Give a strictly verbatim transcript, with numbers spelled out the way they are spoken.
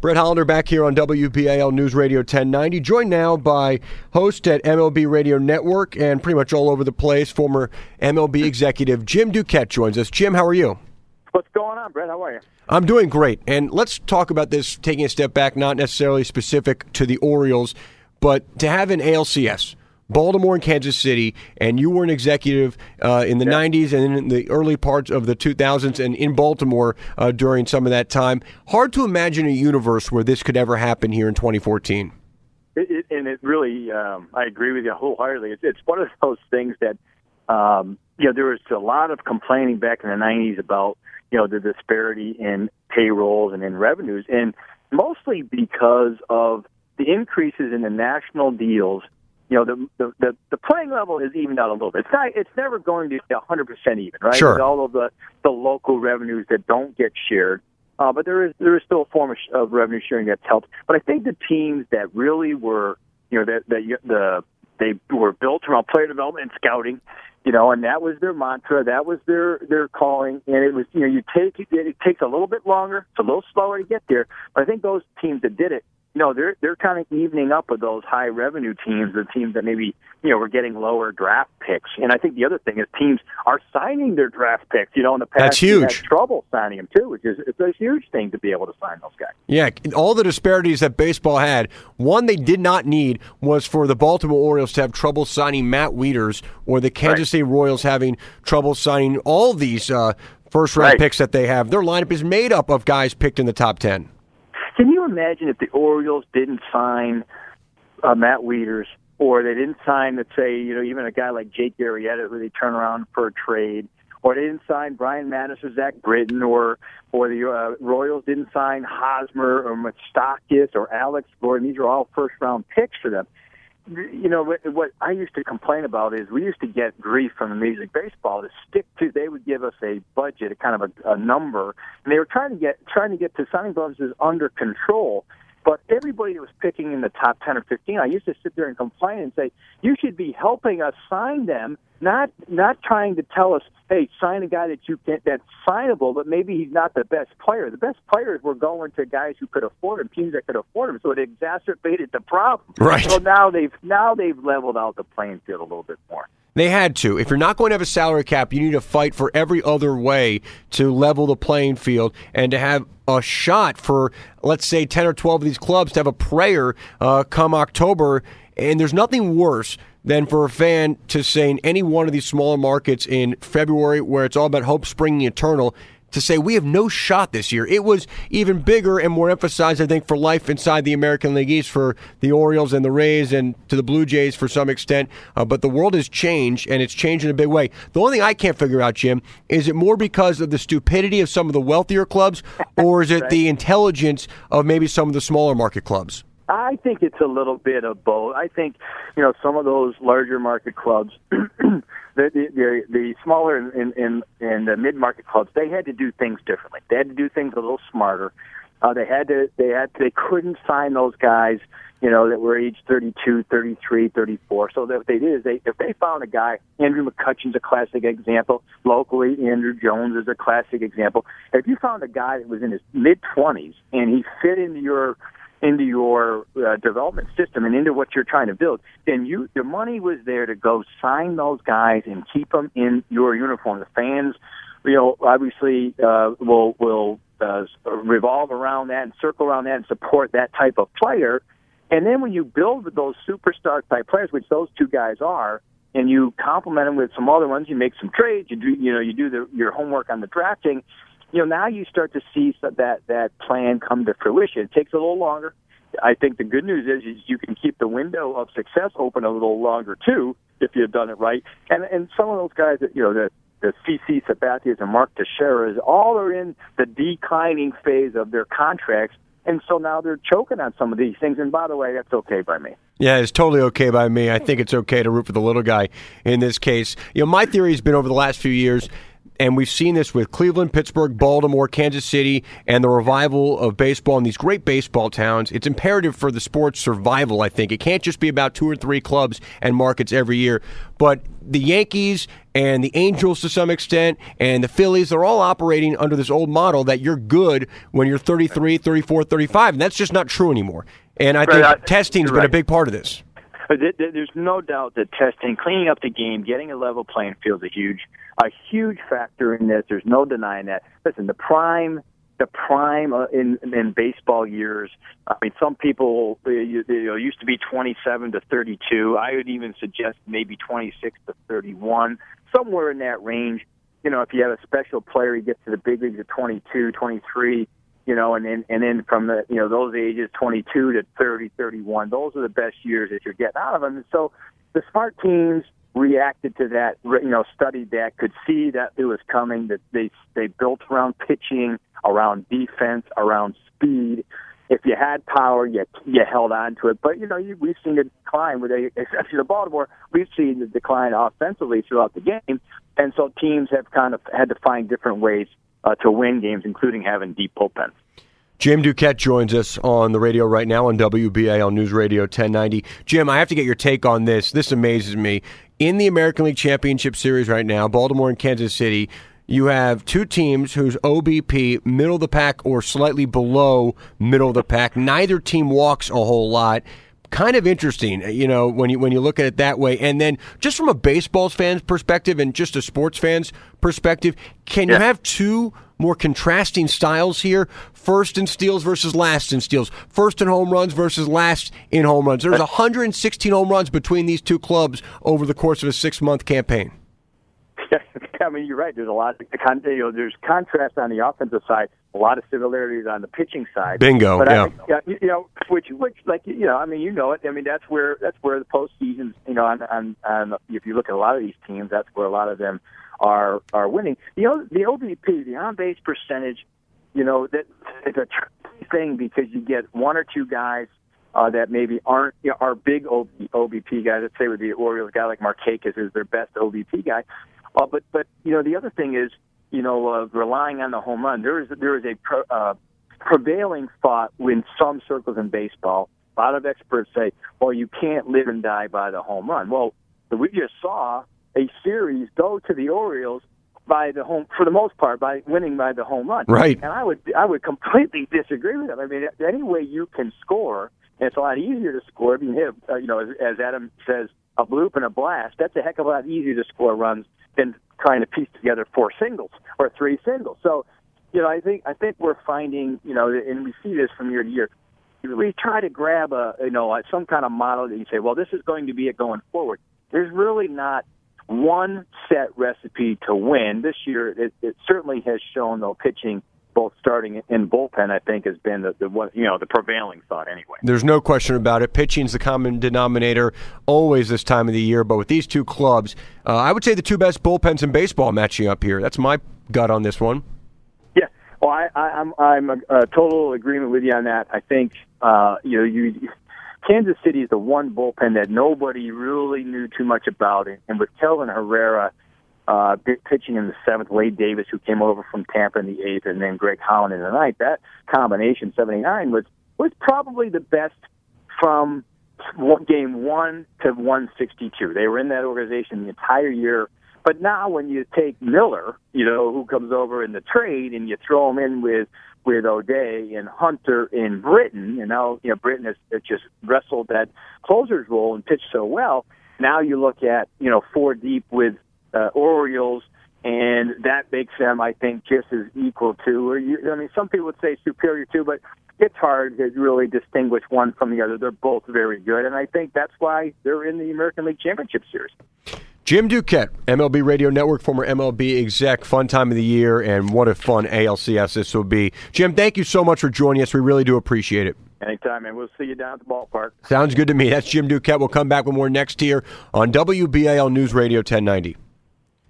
Brett Hollander back here on W B A L News Radio ten ninety, joined now by host at M L B Radio Network and pretty much all over the place, former M L B executive Jim Duquette joins us. Jim, how are you? What's going on, Brett? How are you? I'm doing great. And let's talk about this, taking a step back, not necessarily specific to the Orioles, but to have an A L C S, Baltimore and Kansas City, and you were an executive uh, in the yeah. nineties and in the early parts of the two thousands and in Baltimore uh, during some of that time. Hard to imagine a universe where this could ever happen here in twenty fourteen. It, it, and it really, um, I agree with you wholeheartedly. It's, it's one of those things that, um, you know, there was a lot of complaining back in the nineties about, you know, the disparity in payrolls and in revenues, and mostly because of the increases in the national deals. You know, the, the the the playing level is evened out a little bit. It's not. It's never going to be one hundred percent even, right? Sure. With all of the, the local revenues that don't get shared, uh, but there is there is still a form of, of revenue sharing that's helped. But I think the teams that really were, you know, that the, the they were built around player development and scouting, you know, and that was their mantra, that was their their calling, and it was, you know, you take it, it takes a little bit longer, it's a little slower to get there, but I think those teams that did it, you know, they're they're kind of evening up with those high revenue teams, the teams that maybe, you know, were getting lower draft picks. And I think the other thing is teams are signing their draft picks. You know, in the past, that's huge. They had trouble signing them too, which is it's a huge thing to be able to sign those guys. Yeah, all the disparities that baseball had, one they did not need was for the Baltimore Orioles to have trouble signing Matt Wieters or the Kansas right. City Royals having trouble signing all these uh, first-round right. picks that they have. Their lineup is made up of guys picked in the top ten. Can you imagine if the Orioles didn't sign uh, Matt Wieters, or they didn't sign, let's say, you know, even a guy like Jake Arrieta, who they turn around for a trade, or they didn't sign Brian Matusz or Zach Britton, or or the uh, Royals didn't sign Hosmer or Moustakas or Alex Gordon. These are all first-round picks for them. You know, what, what I used to complain about is we used to get grief from the Major League Baseball to stick to. They would give us a budget, a kind of a, a number, and they were trying to get trying to get the signing bonuses under control. But everybody that was picking in the top ten or fifteen, I used to sit there and complain and say, you should be helping us sign them, not not trying to tell us, hey, sign a guy that you can, that's signable, but maybe he's not the best player. The best players were going to guys who could afford him, teams that could afford him, so it exacerbated the problem. Right. So now they've now they've leveled out the playing field a little bit more. They had to. If you're not going to have a salary cap, you need to fight for every other way to level the playing field and to have a shot for, let's say, ten or twelve of these clubs to have a prayer uh, come October. And there's nothing worse than for a fan to say in any one of these smaller markets in February where it's all about hope springing eternal, to say we have no shot this year. It was even bigger and more emphasized, I think, for life inside the American League East for the Orioles and the Rays and to the Blue Jays for some extent. Uh, but the world has changed, and it's changed in a big way. The only thing I can't figure out, Jim, is it more because of the stupidity of some of the wealthier clubs, or is it right. the intelligence of maybe some of the smaller market clubs? I think it's a little bit of both. I think, you know, some of those larger market clubs, the, the the smaller and, and, and the mid-market clubs, they had to do things differently. They had to do things a little smarter. Uh, they had to, they had, they couldn't sign those guys, you know, that were age thirty-two, thirty-three, thirty-four. So what they did is they, if they found a guy, Andrew McCutcheon's a classic example. Locally, Andrew Jones is a classic example. If you found a guy that was in his mid-twenties and he fit into your into your uh, development system and into what you're trying to build, then you the money was there to go sign those guys and keep them in your uniform. The fans, you know, obviously uh, will will uh, revolve around that and circle around that and support that type of player. And then when you build with those superstar type players, which those two guys are, and you complement them with some other ones, you make some trades, you do you know you do the, your homework on the drafting. You know, now you start to see that that plan come to fruition. It takes a little longer. I think the good news is, is you can keep the window of success open a little longer, too, if you've done it right. And and some of those guys, that you know, the, the C C Sabatias and Mark Teixeira's, all are in the declining phase of their contracts. And so now they're choking on some of these things. And by the way, that's okay by me. Yeah, it's totally okay by me. I think it's okay to root for the little guy in this case. You know, my theory has been over the last few years, and we've seen this with Cleveland, Pittsburgh, Baltimore, Kansas City, and the revival of baseball in these great baseball towns. It's imperative for the sport's survival, I think. It can't just be about two or three clubs and markets every year. But the Yankees and the Angels to some extent and the Phillies, they're all operating under this old model that you're good when you're thirty-three, thirty-four, thirty-five, and that's just not true anymore. And I think right, testing's been right. a big part of this. There's no doubt that testing, cleaning up the game, getting a level playing field is a huge, a huge factor in this. There's no denying that. Listen, the prime, the prime in in baseball years. I mean, some people you know, used to be twenty-seven to thirty-two. I would even suggest maybe twenty-six to thirty-one, somewhere in that range. You know, if you have a special player, he gets to the big leagues at twenty-two, twenty-three. You know, and then and then from the you know those ages, twenty-two to thirty, thirty-one, those are the best years that you're getting out of them. And so the smart teams reacted to that, you know, studied that, could see that it was coming. That they they built around pitching, around defense, around speed. If you had power, you you held on to it. But you know, you, we've seen a decline with a, especially the Baltimore. We've seen the decline offensively throughout the game, and so teams have kind of had to find different ways Uh, to win games, including having deep bullpens. Jim Duquette joins us on the radio right now on W B A L News Radio ten ninety. Jim, I have to get your take on this. This amazes me. In the American League Championship Series right now, Baltimore and Kansas City, you have two teams whose O B P, middle of the pack or slightly below middle of the pack. Neither team walks a whole lot. Kind of interesting, you know, when you when you look at it that way. And then just from a baseball fan's perspective and just a sports fan's perspective, can yeah. you have two more contrasting styles here? First in steals versus last in steals. First in home runs versus last in home runs. There's one hundred sixteen home runs between these two clubs over the course of a six-month campaign. I mean, you're right. There's a lot of you know, there's contrast on the offensive side, a lot of similarities on the pitching side. Bingo. But yeah. I, you know, which, which, like, you know, I mean, you know it. I mean, that's where that's where the postseason. You know, on, on, on if you look at a lot of these teams, that's where a lot of them are are winning. You know, the O B P, the on base percentage. You know, that it's a tricky thing because you get one or two guys uh, that maybe aren't you know, are big O B P guys. Let's say with the Orioles, a guy like Markakis is their best O B P guy. Uh, but, but you know, the other thing is, you know, uh, relying on the home run. There is there is a pro, uh, prevailing thought in some circles in baseball. A lot of experts say, well, you can't live and die by the home run. Well, we just saw a series go to the Orioles by the home, for the most part, by winning by the home run. Right. And I would I would completely disagree with them. I mean, any way you can score, and it's a lot easier to score if you hit, uh, you know, as, as Adam says, a bloop and a blast. That's a heck of a lot easier to score runs than trying to piece together four singles or three singles. So, you know, I think I think we're finding, you know, and we see this from year to year. We try to grab a, you know, some kind of model that you say, well, this is going to be it going forward. There's really not one set recipe to win. This year, it, it certainly has shown, though, pitching, both starting and bullpen, I think, has been the, the what you know the prevailing thought anyway. There's no question about it. Pitching's the common denominator always this time of the year. But with these two clubs, uh, I would say the two best bullpens in baseball matching up here. That's my gut on this one. Yeah, well, I, I, I'm I'm a, a total agreement with you on that. I think uh, you know you. Kansas City is the one bullpen that nobody really knew too much about, and with Kelvin Herrera uh, pitching in the seventh, Wade Davis, who came over from Tampa in the eighth, and then Greg Holland in the ninth, that combination, seventy-nine, was, was probably the best from one, game one to one sixty-two. They were in that organization the entire year. But now when you take Miller, you know, who comes over in the trade, and you throw him in with with O'Day and Hunter and Britton, and now, you know, Britton has, has just wrestled that closer's role and pitched so well. Now you look at, you know, four deep with uh, Orioles, and that makes them, I think, just as equal to, or you, I mean, some people would say superior to, but it's hard to really distinguish one from the other. They're both very good, and I think that's why they're in the American League Championship Series. Jim Duquette, M L B Radio Network, former M L B exec, fun time of the year, and what a fun A L C S this will be. Jim, thank you so much for joining us. We really do appreciate it. Anytime, and we'll see you down at the ballpark. Sounds good to me. That's Jim Duquette. We'll come back with more next here on W B A L News Radio ten ninety.